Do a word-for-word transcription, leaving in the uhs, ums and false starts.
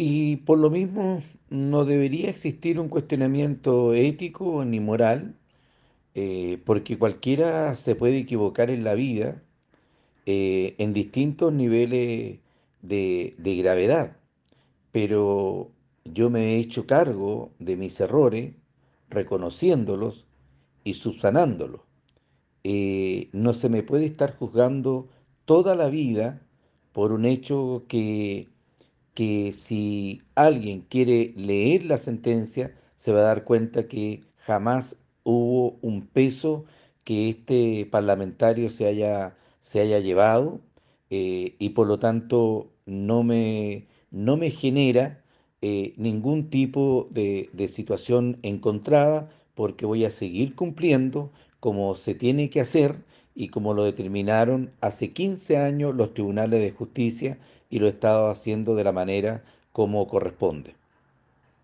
Y por lo mismo no debería existir un cuestionamiento ético ni moral, eh, porque cualquiera se puede equivocar en la vida eh, en distintos niveles de, de gravedad, pero yo me he hecho cargo de mis errores, reconociéndolos y subsanándolos. Eh, no se me puede estar juzgando toda la vida por un hecho que que si alguien quiere leer la sentencia, se va a dar cuenta que jamás hubo un peso que este parlamentario se haya, se haya llevado, eh, y por lo tanto no me, no me genera eh, ningún tipo de, de situación encontrada, porque voy a seguir cumpliendo como se tiene que hacer y como lo determinaron hace quince años los tribunales de justicia, y lo he estado haciendo de la manera como corresponde.